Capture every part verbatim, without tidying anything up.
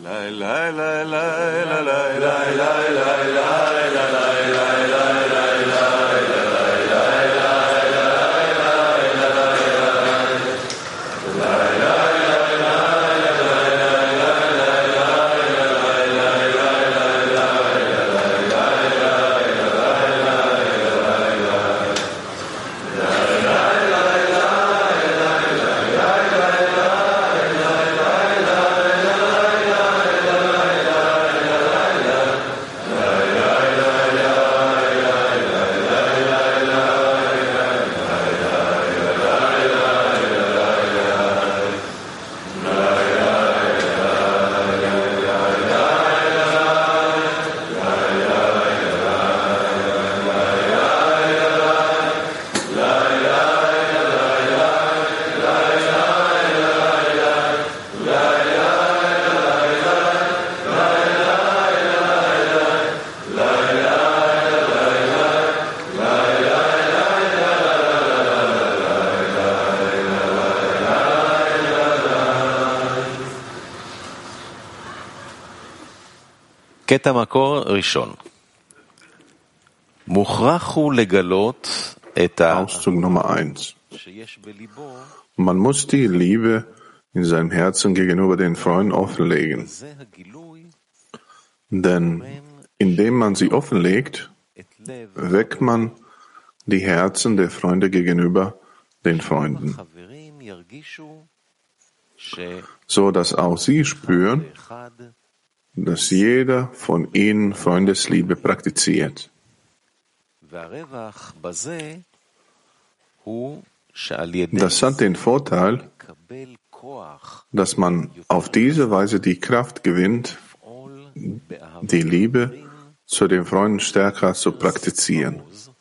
קטע מקור ראשון. מוכרח הוא לגלות את Auszug Nummer eins. Man muss die Liebe in seinem Herzen gegenüber den Freunden offenlegen. Denn indem man sie offenlegt, weckt man die Herzen der Freunde gegenüber den Freunden, so dass auch sie spüren, dass jeder von ihnen Freundesliebe praktiziert. Das hat den Vorteil, dass man auf diese Weise die Kraft gewinnt, die Liebe zu den Freunden stärker zu praktizieren.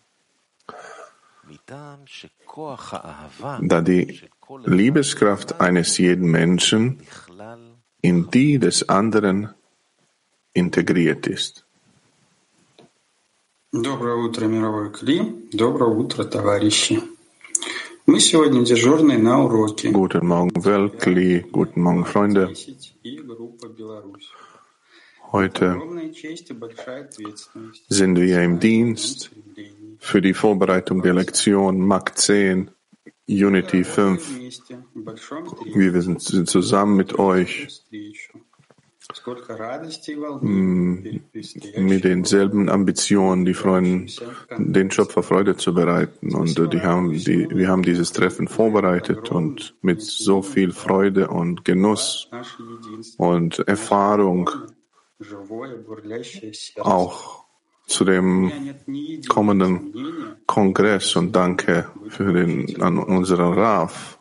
Da die Liebeskraft eines jeden Menschen in die des anderen integriert ist. Доброе утро, мировой Кли. Доброе утро, товарищи. Мы сегодня дежурные на уроке. Guten Morgen, Weltkli. Guten Morgen, Freunde. Heute sind wir im Dienst für die Vorbereitung der Lektion Mach zehn, Unity fünf. Wir sind, sind zusammen mit euch mit denselben Ambitionen, die Freunde, den Schöpfer Freude zu bereiten. Und die haben die, wir haben dieses Treffen vorbereitet und mit so viel Freude und Genuss und Erfahrung auch zu dem kommenden Kongress, und danke für den, an unseren Rav,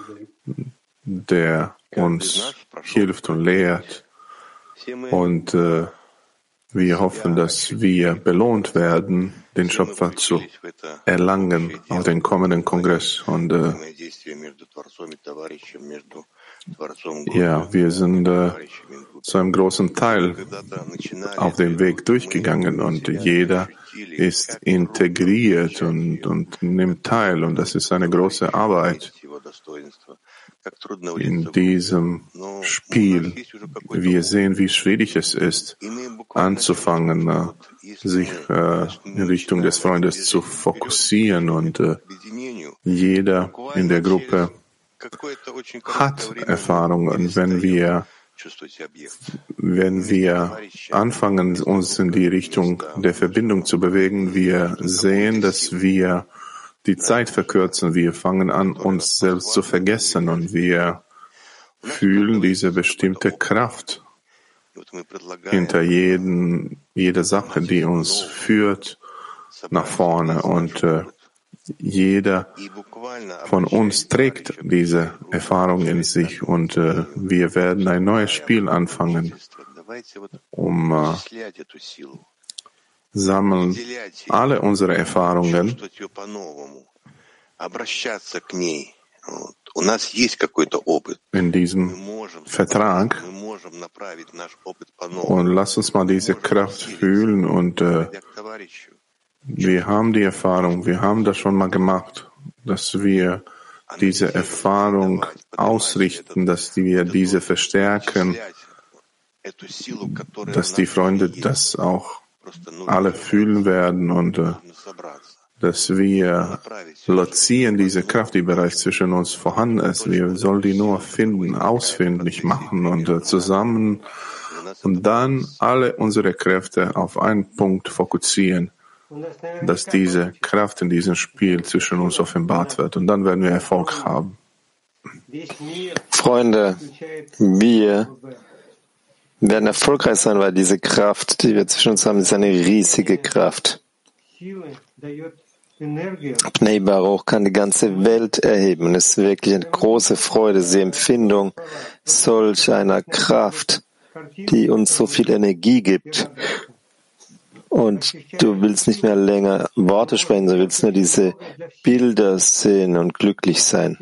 der uns hilft und lehrt. Und äh, wir hoffen, dass wir belohnt werden, den Schöpfer zu erlangen auf den kommenden Kongress. Und äh, ja, wir sind äh, zu einem großen Teil auf dem Weg durchgegangen, und jeder ist integriert und, und nimmt teil, und das ist eine große Arbeit in diesem Spiel. Wir sehen, wie schwierig es ist, anzufangen, sich äh, in Richtung des Freundes zu fokussieren, und äh, jeder in der Gruppe hat Erfahrungen. Wenn wir, wenn wir anfangen, uns in die Richtung der Verbindung zu bewegen, wir sehen, dass wir die Zeit verkürzen. Wir fangen an, uns selbst zu vergessen, und wir fühlen diese bestimmte Kraft hinter jeden, jeder Sache, die uns führt nach vorne. Und äh, jeder von uns trägt diese Erfahrung in sich, und äh, wir werden ein neues Spiel anfangen, um äh, sammeln alle unsere Erfahrungen in diesem Vertrag, und lass uns mal diese Kraft fühlen. Und äh, wir haben die Erfahrung, wir haben das schon mal gemacht, dass wir diese Erfahrung ausrichten, dass wir diese verstärken dass die Freunde das auch alle fühlen werden und äh, dass wir lozieren diese Kraft, die bereits zwischen uns vorhanden ist. Wir sollen die nur finden, ausfindig machen und äh, zusammen und dann alle unsere Kräfte auf einen Punkt fokussieren, dass diese Kraft in diesem Spiel zwischen uns offenbart wird. Und dann werden wir Erfolg haben. Freunde, wir werden erfolgreich sein, weil diese Kraft, die wir zwischen uns haben, ist eine riesige Kraft. Pnei Baruch kann die ganze Welt erheben. Es ist wirklich eine große Freude, die Empfindung solch einer Kraft, die uns so viel Energie gibt. Und du willst nicht mehr länger Worte sprechen, du willst nur diese Bilder sehen und glücklich sein.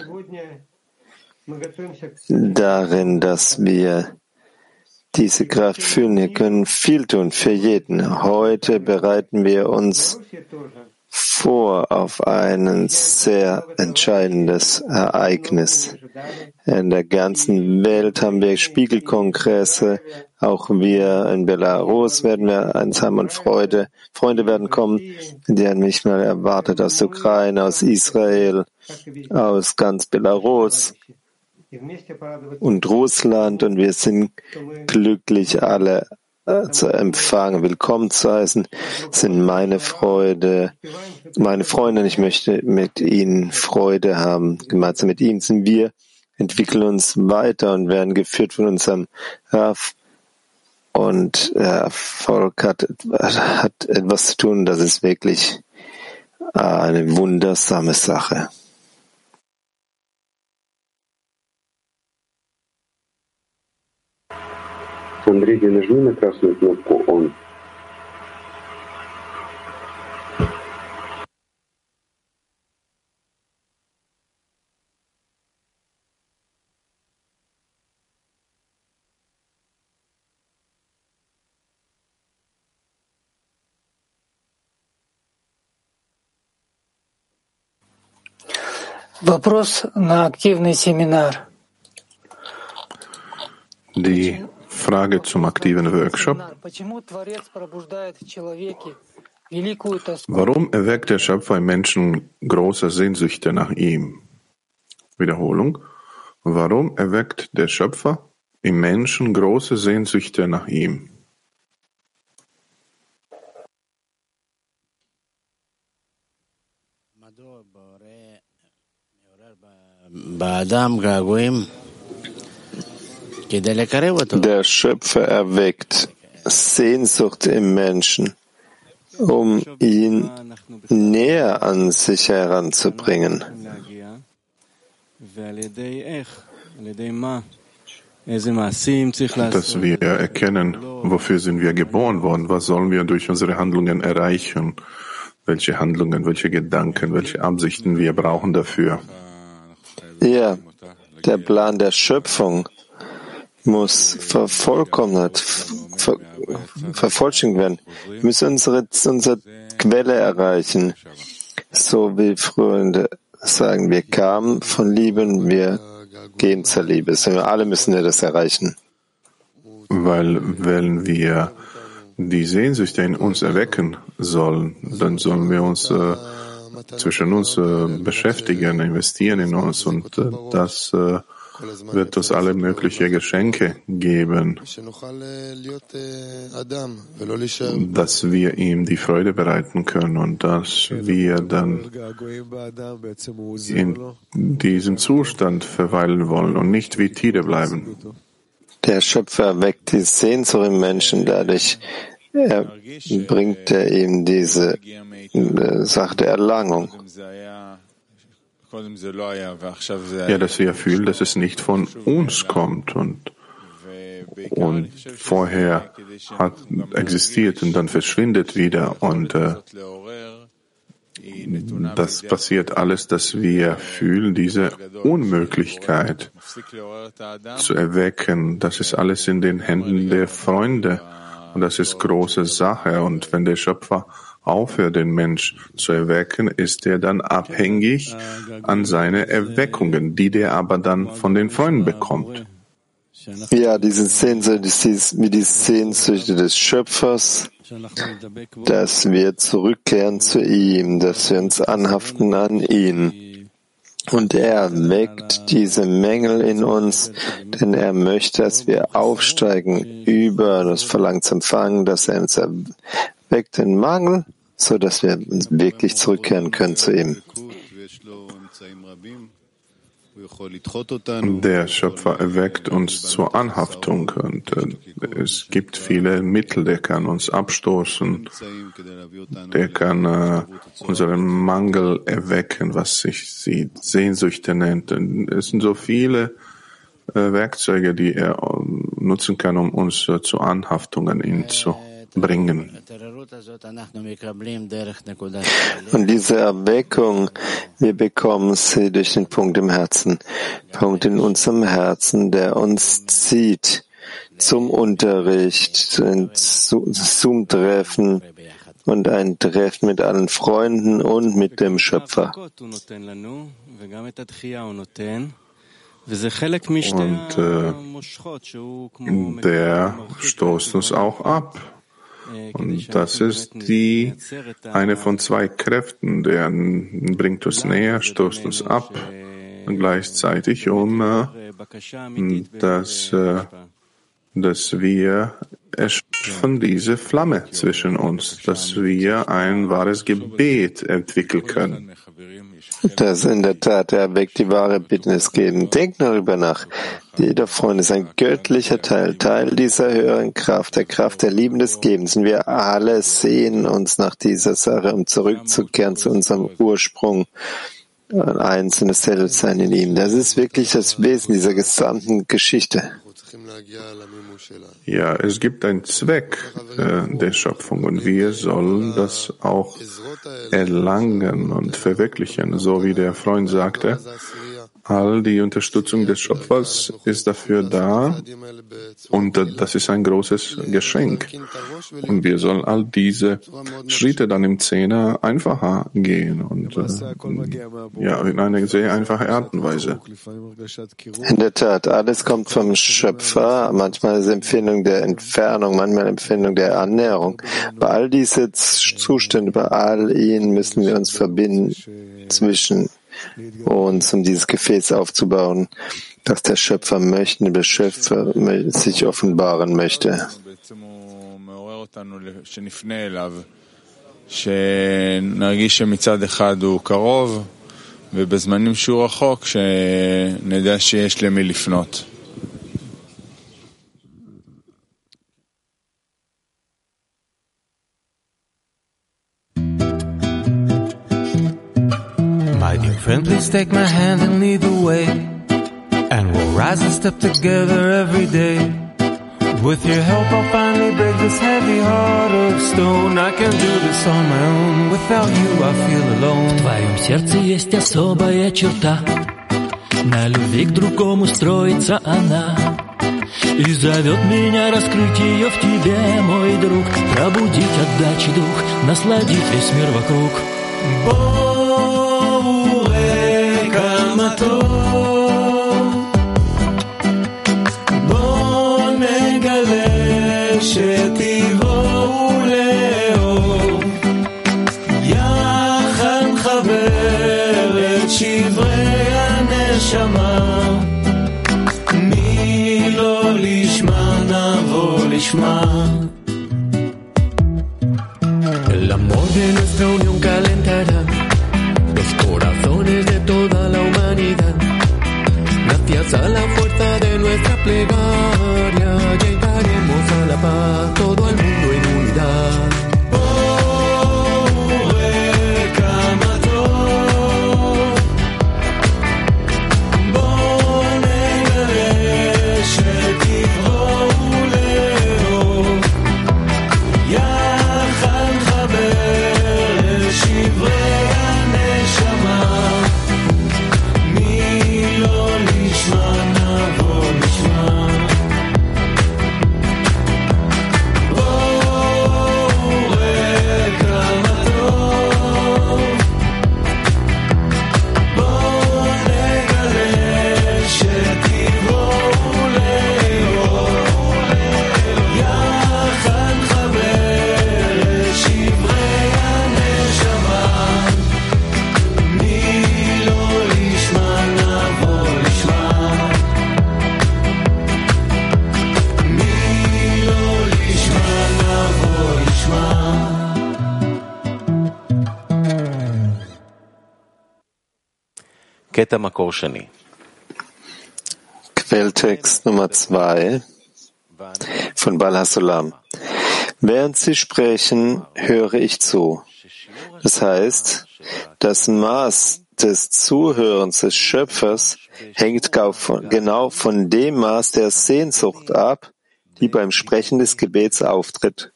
Darin, dass wir diese Kraft fühlen. Wir können viel tun für jeden. Heute bereiten wir uns vor auf ein sehr entscheidendes Ereignis. In der ganzen Welt haben wir Spiegelkongresse. Auch wir in Belarus werden wir eins haben und Freude. Freunde werden kommen, die haben mich mal erwartet aus der Ukraine, aus Israel, aus ganz Belarus und Russland, und wir sind glücklich, alle äh, zu empfangen, willkommen zu heißen, sind meine Freude, meine Freunde, und ich möchte mit ihnen Freude haben. Gemeinsam mit ihnen sind wir, entwickeln uns weiter und werden geführt von unserem Rav. Und Erfolg hat, hat etwas zu tun, das ist wirklich eine wundersame Sache. Андрей, нажми на красную кнопку «Он». Вопрос на активный семинар. Die Frage zum aktiven Workshop. Warum erweckt der Schöpfer im Menschen große Sehnsüchte nach ihm? Wiederholung. Warum erweckt der Schöpfer im Menschen große Sehnsüchte nach ihm? Der Schöpfer erweckt Sehnsucht im Menschen, um ihn näher an sich heranzubringen. Dass wir erkennen, wofür sind wir geboren worden, was sollen wir durch unsere Handlungen erreichen, welche Handlungen, welche Gedanken, welche Absichten wir brauchen dafür. Ja, der Plan der Schöpfung muss vervollkommnet, ver, vervollständigt werden. Wir müssen unsere, unsere Quelle erreichen. So wie Freunde sagen, wir kamen von Liebe, wir gehen zur Liebe. Also alle müssen wir das erreichen. Weil, wenn wir die Sehnsüchte in uns erwecken sollen, dann sollen wir uns äh, zwischen uns äh, beschäftigen, investieren in uns, und äh, das äh, wird uns alle möglichen Geschenke geben, dass wir ihm die Freude bereiten können und dass wir dann in diesem Zustand verweilen wollen und nicht wie Tiere bleiben. Der Schöpfer weckt die Sehnsucht im Menschen, dadurch er bringt er ihm diese äh, Sache der Erlangung. Ja, dass wir fühlen, dass es nicht von uns kommt und, und vorher hat existiert und dann verschwindet wieder, und äh, das passiert alles, dass wir fühlen, diese Unmöglichkeit zu erwecken. Das ist alles in den Händen der Freunde, und das ist große Sache. Und wenn der Schöpfer aufhört, den Mensch zu erwecken, ist er dann abhängig an seine Erweckungen, die der aber dann von den Freunden bekommt. Ja, diese Sehnsucht ist wie die Sehnsüchte des Schöpfers, dass wir zurückkehren zu ihm, dass wir uns anhaften an ihn. Und er weckt diese Mängel in uns, denn er möchte, dass wir aufsteigen über das Verlangen zu empfangen, dass er uns erweckt den Mangel, so dass wir wirklich zurückkehren können zu ihm. Der Schöpfer erweckt uns zur Anhaftung und äh, es gibt viele Mittel, der kann uns abstoßen, der kann äh, unseren Mangel erwecken, was sich die Sehnsüchte nennt. Und es sind so viele äh, Werkzeuge, die er äh, nutzen kann, um uns äh, zu Anhaftungen in zu bringen. Und diese Erweckung, wir bekommen sie durch den Punkt im Herzen, Punkt in unserem Herzen, der uns zieht zum Unterricht, zum Treffen und ein Treffen mit allen Freunden und mit dem Schöpfer. Und äh, der stoßt uns auch ab. Und das ist die eine von zwei Kräften, der bringt uns näher, stoßt uns ab und gleichzeitig um, äh, dass, äh, dass wir erschaffen diese Flamme zwischen uns, dass wir ein wahres Gebet entwickeln können. Das in der Tat erweckt die wahre Bitternis geben. Denkt darüber nach. Jeder Freund ist ein göttlicher Teil, Teil dieser höheren Kraft, der Kraft der Liebe des Gebens. Und wir alle sehen uns nach dieser Sache, um zurückzukehren zu unserem Ursprung, ein einzelnes Selbstsein in ihm. Das ist wirklich das Wesen dieser gesamten Geschichte. Ja, es gibt einen Zweck äh, der Schöpfung und wir sollen das auch erlangen und verwirklichen, so wie der Freund sagte. All die Unterstützung des Schöpfers ist dafür da und das ist ein großes Geschenk. Und wir sollen all diese Schritte dann im Zehner einfacher gehen und äh, ja, in einer sehr einfachen Art und Weise. In der Tat, alles kommt vom Schöpfer, manchmal ist Empfindung der Entfernung, manchmal Empfindung der Annäherung. Bei all diese Zustände, bei all ihnen müssen wir uns verbinden zwischen uns, um dieses Gefäß aufzubauen, das der Schöpfer möchte, der Schöpfer sich offenbaren möchte. שנרגיש שמצד אחד הוא קרוב ובזמנים שהוא רחוק שנדע שיש למי לפנות. My dear friend, please take my hand and lead the way, and we'll rise and step together every day. With your help I'll finally break this heavy heart of stone. I can do this on my own, without you I feel alone. В твоем сердце есть особая черта, на любви к другому строится она, и зовет меня раскрыть ее в тебе, мой друг, пробудить отдачи дух, насладить весь мир вокруг. בואו כמה טוב, בואו נגלה שתבואו לאור, יחד נחבר את שברי הנשמה, מי לא לשמה נבוא לשמה. El amor de nuestra unión calentará los corazones de toda la humanidad. Gracias a la fuerza de nuestra plegaria llegaremos a la paz, todo el mundo en unidad. Quelltext Nummer zwei von Baal HaSulam. Während Sie sprechen, höre ich zu. Das heißt, das Maß des Zuhörens des Schöpfers hängt genau von dem Maß der Sehnsucht ab, die beim Sprechen des Gebets auftritt.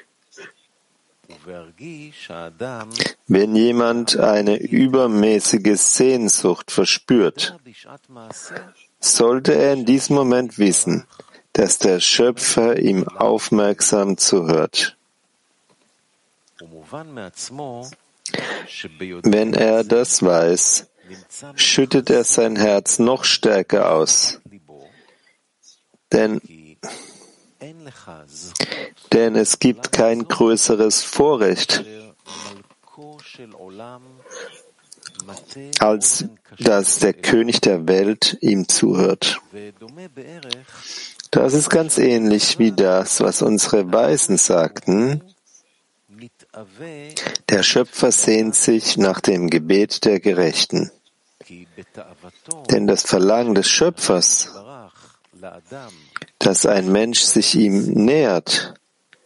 Wenn jemand eine übermäßige Sehnsucht verspürt, sollte er in diesem Moment wissen, dass der Schöpfer ihm aufmerksam zuhört. Wenn er das weiß, schüttet er sein Herz noch stärker aus. Denn, denn es gibt kein größeres Vorrecht, als dass der König der Welt ihm zuhört. Das ist ganz ähnlich wie das, was unsere Weisen sagten. Der Schöpfer sehnt sich nach dem Gebet der Gerechten. Denn das Verlangen des Schöpfers, dass ein Mensch sich ihm nähert,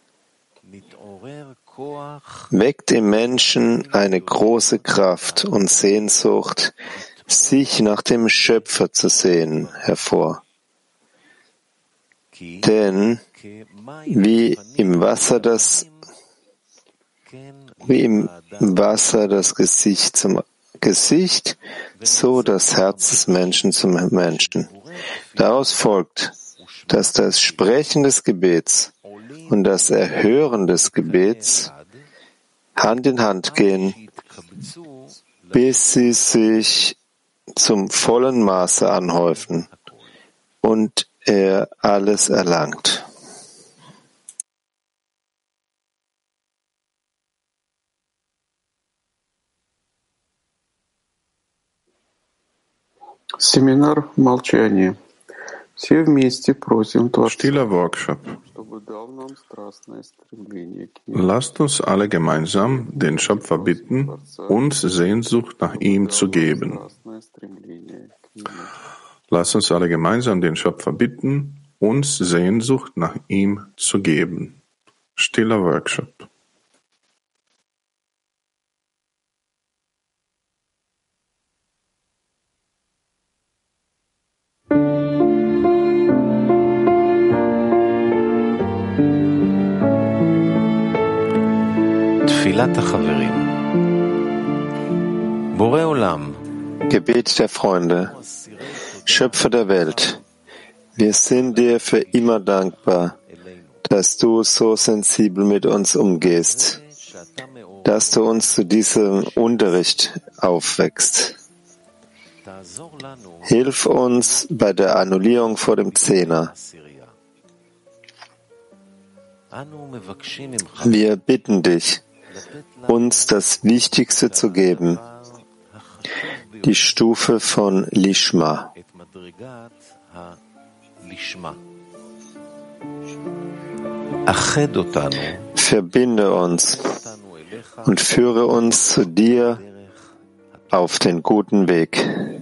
weckt im Menschen eine große Kraft und Sehnsucht, sich nach dem Schöpfer zu sehen, hervor. Denn wie im Wasser das Wie im Wasser das Gesicht zum Gesicht, so das Herz des Menschen zum Menschen. Daraus folgt, dass das Sprechen des Gebets und das Erhören des Gebets Hand in Hand gehen, bis sie sich zum vollen Maße anhäufen und er alles erlangt. Семинар молчания. Все вместе просим Творца, Stiller Workshop. чтобы дал нам страстное стремление к нему. Lasst uns alle gemeinsam den Schöpfer bitten, uns Sehnsucht nach ihm zu geben. Страстное стремление к нему. Lasst uns alle gemeinsam den Schöpfer bitten, uns Sehnsucht nach ihm zu geben. Stiller Workshop. Gebet der Freunde, Schöpfer der Welt, wir sind dir für immer dankbar, dass du so sensibel mit uns umgehst, dass du uns zu diesem Unterricht aufwächst. Hilf uns bei der Annullierung vor dem Zehner. Wir bitten dich, uns das Wichtigste zu geben, die Stufe von Lishma. Verbinde uns und führe uns zu dir auf den guten Weg.